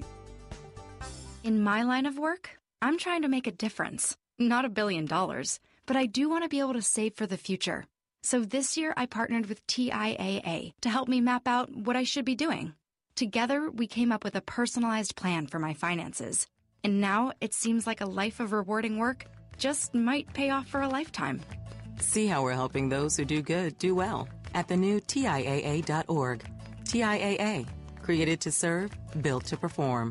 In my line of work, I'm trying to make a difference. Not a billion dollars, but I do want to be able to save for the future. So this year I partnered with T I A A to help me map out what I should be doing. Together, we came up with a personalized plan for my finances. And now it seems like a life of rewarding work just might pay off for a lifetime. See how we're helping those who do good do well at the new T I A A dot org. T I A A, created to serve, built to perform.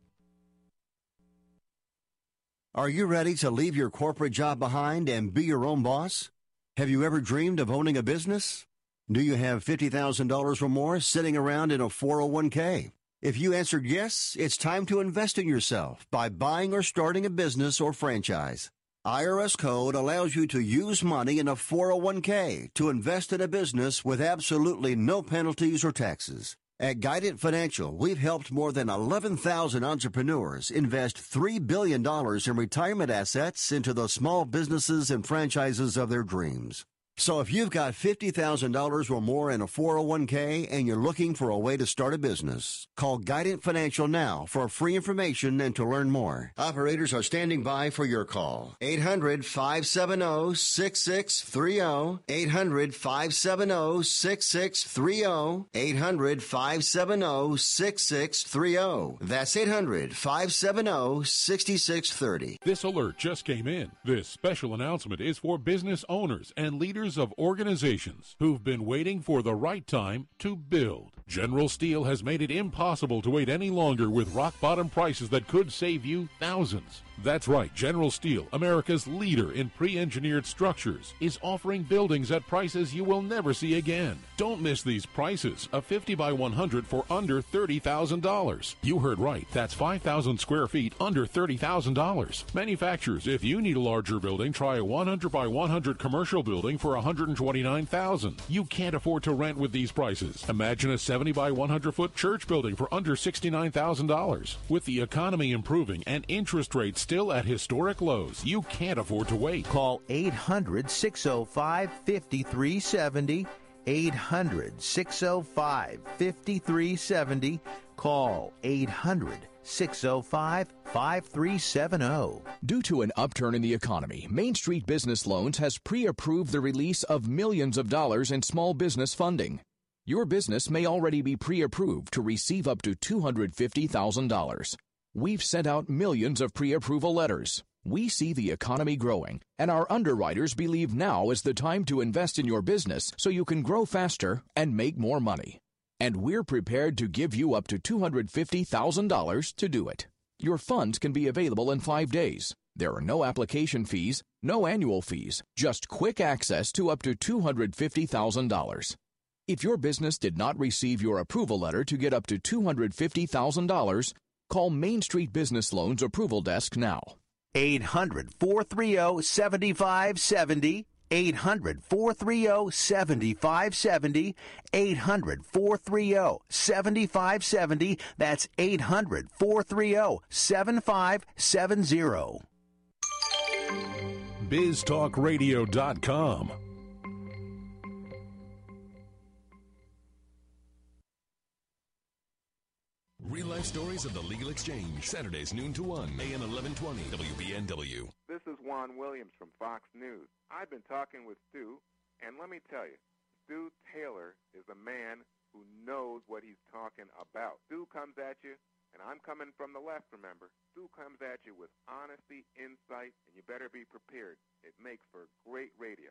Are you ready to leave your corporate job behind and be your own boss? Have you ever dreamed of owning a business? Do you have fifty thousand dollars or more sitting around in a four oh one k? If you answered yes, it's time to invest in yourself by buying or starting a business or franchise. I R S Code allows you to use money in a four oh one k to invest in a business with absolutely no penalties or taxes. At Guidant Financial, we've helped more than eleven thousand entrepreneurs invest three billion dollars in retirement assets into the small businesses and franchises of their dreams. So if you've got fifty thousand dollars or more in a four oh one k and you're looking for a way to start a business, call Guidant Financial now for free information and to learn more. Operators are standing by for your call. eight hundred, five seven zero, six six three zero. eight hundred, five seven zero, six six three zero. eight hundred, five seven zero, six six three zero. That's eight hundred, five seven zero, six six three zero. This alert just came in. This special announcement is for business owners and leaders of organizations who've been waiting for the right time to build. General Steel has made it impossible to wait any longer with rock-bottom prices that could save you thousands. That's right, General Steel, America's leader in pre-engineered structures, is offering buildings at prices you will never see again. Don't miss these prices. A fifty by one hundred for under thirty thousand dollars. You heard right. That's five thousand square feet under thirty thousand dollars. Manufacturers, if you need a larger building, try a one hundred by one hundred commercial building for one hundred twenty-nine thousand dollars. You can't afford to rent with these prices. Imagine a seventy by one hundred foot church building for under sixty-nine thousand dollars. With the economy improving and interest rates still at historic lows, you can't afford to wait. Call eight hundred, six oh five, five three seven oh. eight hundred, six oh five, five three seven oh. Call eight hundred, six oh five, five three seven oh. Due to an upturn in the economy, Main Street Business Loans has pre-approved the release of millions of dollars in small business funding. Your business may already be pre-approved to receive up to two hundred fifty thousand dollars. We've sent out millions of pre-approval letters. We see the economy growing, and our underwriters believe now is the time to invest in your business so you can grow faster and make more money. And we're prepared to give you up to two hundred fifty thousand dollars to do it. Your funds can be available in five days. There are no application fees, no annual fees, just quick access to up to two hundred fifty thousand dollars. If your business did not receive your approval letter to get up to two hundred fifty thousand dollars, call Main Street Business Loans Approval Desk now. eight hundred, four three zero, seven five seven zero. eight hundred, four three zero, seven five seven zero. eight hundred, four three zero, seven five seven zero. That's eight hundred, four three zero, seven five seven zero. biz talk radio dot com. Real life stories of the Legal Exchange, Saturdays noon to one, A M eleven twenty, W B N W. This is Juan Williams from Fox News. I've been talking with Stu, and let me tell you, Stu Taylor is a man who knows what he's talking about. Stu comes at you, and I'm coming from the left, remember. Stu comes at you with honesty, insight, and you better be prepared. It makes for great radio.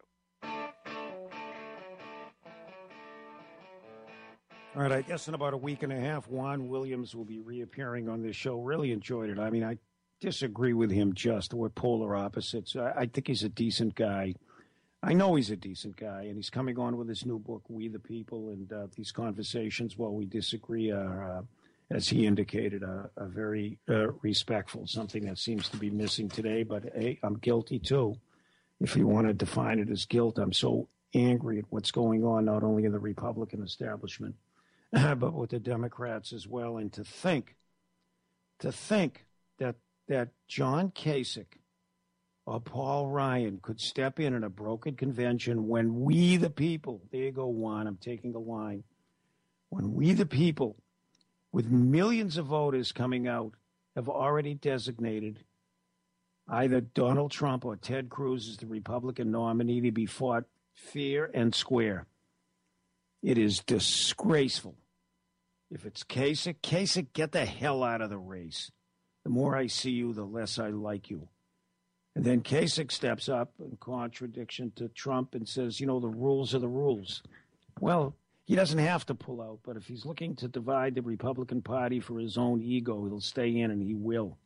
All right, I guess in about a week and a half, Juan Williams will be reappearing on this show. Really enjoyed it. I mean, I disagree with him just. We're polar opposites. I, I think he's a decent guy. I know he's a decent guy, and he's coming on with his new book, We the People, and uh, these conversations, while we disagree, are, uh, as he indicated, uh, are very uh, respectful, something that seems to be missing today. But, hey, I'm guilty, too. If you want to define it as guilt, I'm so angry at what's going on, not only in the Republican establishment, but with the Democrats as well. And to think, to think that that John Kasich or Paul Ryan could step in at a broken convention when we the people, there you go, Juan, I'm taking a line, when we the people, with millions of voters coming out, have already designated either Donald Trump or Ted Cruz as the Republican nominee to be fought fair and square. It is disgraceful. If it's Kasich, Kasich, get the hell out of the race. The more I see you, the less I like you. And then Kasich steps up in contradiction to Trump and says, you know, the rules are the rules. Well, he doesn't have to pull out, but if he's looking to divide the Republican Party for his own ego, he'll stay in, and he will.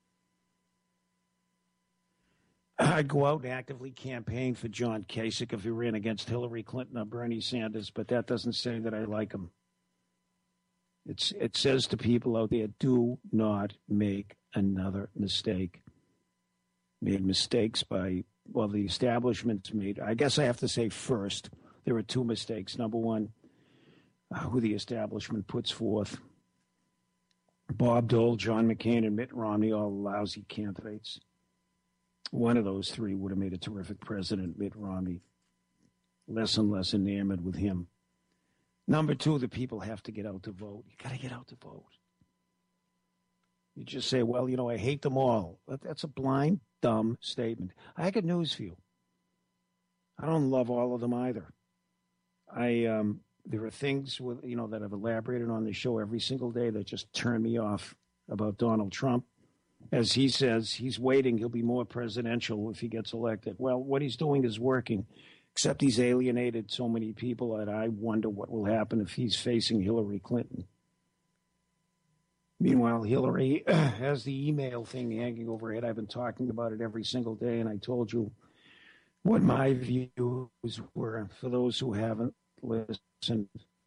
I'd go out and actively campaign for John Kasich if he ran against Hillary Clinton or Bernie Sanders, but that doesn't say that I like him. It's, it says to people out there, do not make another mistake. Made mistakes by, well, the establishment's made. I guess I have to say first, there are two mistakes. Number one, uh, who the establishment puts forth. Bob Dole, John McCain, and Mitt Romney, all lousy candidates. One of those three would have made a terrific president, Mitt Romney. Less and less enamored with him. Number two, the people have to get out to vote. You got to get out to vote. You just say, well, you know, I hate them all. That's a blind, dumb statement. I got news for you. I don't love all of them either. I um, there are things with you know that I've elaborated on the show every single day that just turn me off about Donald Trump. As he says, he's waiting. He'll be more presidential if he gets elected. Well, what he's doing is working, except he's alienated so many people that I wonder what will happen if he's facing Hillary Clinton. Meanwhile, Hillary has the email thing hanging over her head. I've been talking about it every single day, and I told you what my views were for those who haven't listened.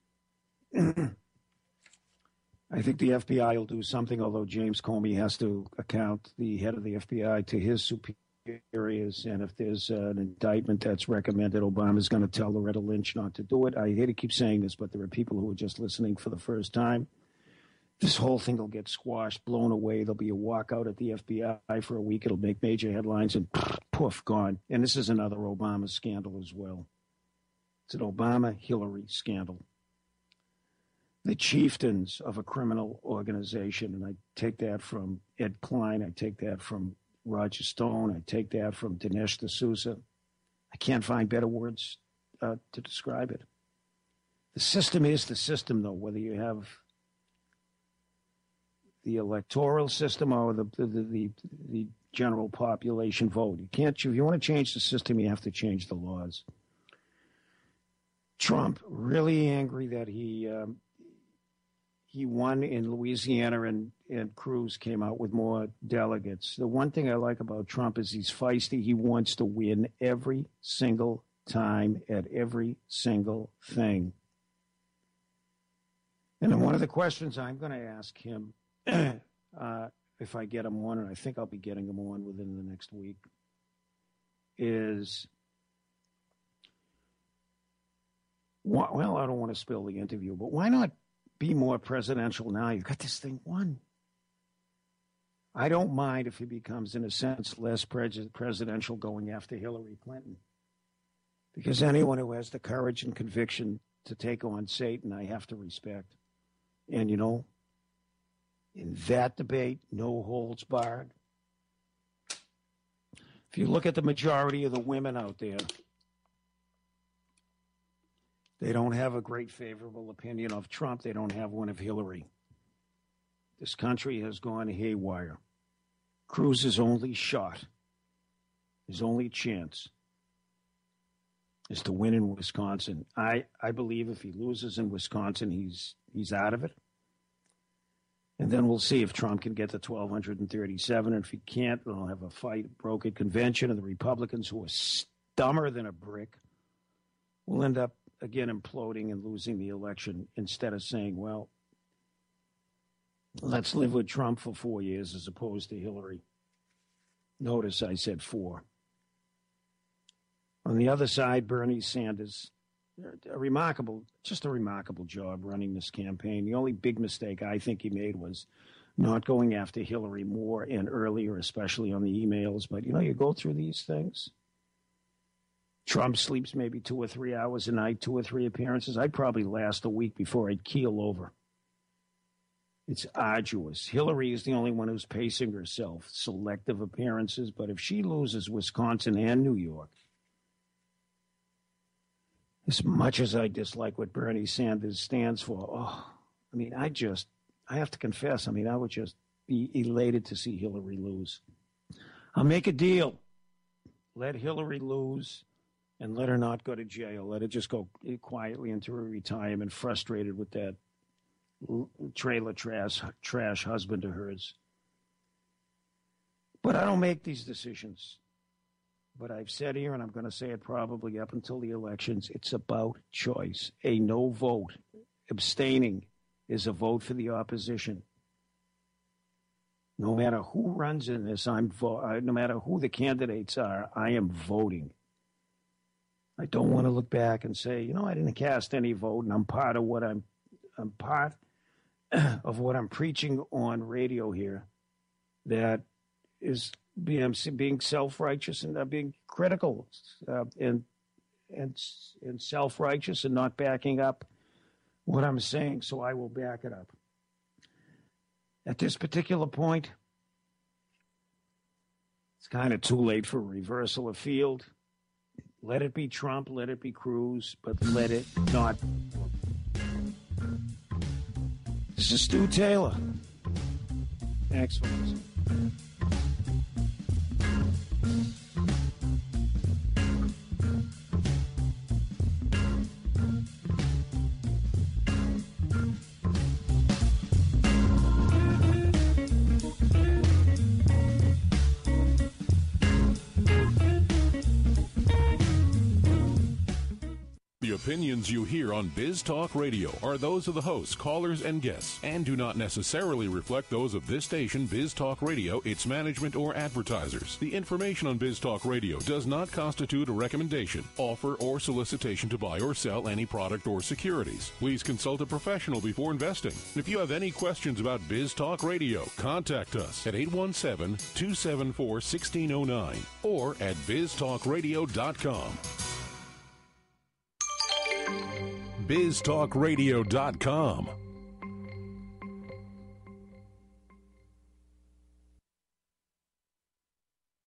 I think the F B I will do something, although James Comey has to account, the head of the F B I, to his superiors. And if there's uh, an indictment that's recommended, Obama's going to tell Loretta Lynch not to do it. I hate to keep saying this, but there are people who are just listening for the first time. This whole thing will get squashed, blown away. There'll be a walkout at the F B I for a week. It'll make major headlines, and poof, gone. And this is another Obama scandal as well. It's an Obama-Hillary scandal. the chieftains of a criminal organization. And I take that from Ed Klein. I take that from Roger Stone. I take that from Dinesh D'Souza. I can't find better words uh, to describe it. The system is the system, though, whether you have the electoral system or the the, the, the general population vote. You can't. If you want to change the system, you have to change the laws. Trump really angry that he um, he won in Louisiana and, and Cruz came out with more delegates. The one thing I like about Trump is he's feisty. He wants to win every single time at every single thing. And then one of the questions I'm going to ask him, uh, if I get him on, and I think I'll be getting him on within the next week, is, well, I don't want to spill the interview, but why not be more presidential now? You've got this thing won. I don't mind if he becomes, in a sense, less pres- presidential going after Hillary Clinton. Because anyone who has the courage and conviction to take on Satan, I have to respect. And, you know, in that debate, no holds barred. If you look at the majority of the women out there, they don't have a great favorable opinion of Trump. They don't have one of Hillary. This country has gone haywire. Cruz's only shot, his only chance, is to win in Wisconsin. I, I believe if he loses in Wisconsin, he's he's out of it. And then we'll see if Trump can get to twelve thirty-seven. And if he can't, we'll have a fight, broken convention, and the Republicans, who are dumber than a brick, will end up again imploding and losing the election instead of saying, well, let's live with Trump for four years as opposed to Hillary. Notice I said four. On the other side, Bernie Sanders, a remarkable, just a remarkable job running this campaign. The only big mistake I think he made was not going after Hillary more and earlier, especially on the emails. But, you know, you go through these things. Trump sleeps maybe two or three hours a night, two or three appearances. I'd probably last a week before I'd keel over. It's arduous. Hillary is the only one who's pacing herself, selective appearances. But if she loses Wisconsin and New York, as much as I dislike what Bernie Sanders stands for, oh, I mean, I just, I have to confess, I mean, I would just be elated to see Hillary lose. I'll make a deal. Let Hillary lose and let her not go to jail. Let her just go quietly into her retirement, frustrated with that trailer trash, trash husband of hers. But I don't make these decisions. But I've said here, and I'm going to say it probably up until the elections, it's about choice. A no vote, abstaining, is a vote for the opposition. No matter who runs in this, I'm vo- no matter who the candidates are, I am voting. I don't want to look back and say, you know, I didn't cast any vote, and I'm part of what I'm, I'm part of what I'm preaching on radio here. That is being, being self-righteous and uh, being critical uh, and and and self-righteous and not backing up what I'm saying. So I will back it up. At this particular point, it's kind of too late for a reversal of field. Let it be Trump, let it be Cruz, but let it not. This is Stu Taylor. Thanks for listening. Opinions you hear on Biz Talk Radio are those of the hosts, callers, and guests, and do not necessarily reflect those of this station, Biz Talk Radio, its management, or advertisers. The information on Biz Talk Radio does not constitute a recommendation, offer, or solicitation to buy or sell any product or securities. Please consult a professional before investing. If you have any questions about Biz Talk Radio, contact us at eight one seven, two seven four, one six zero nine or at biz talk radio dot com. biz talk radio dot com.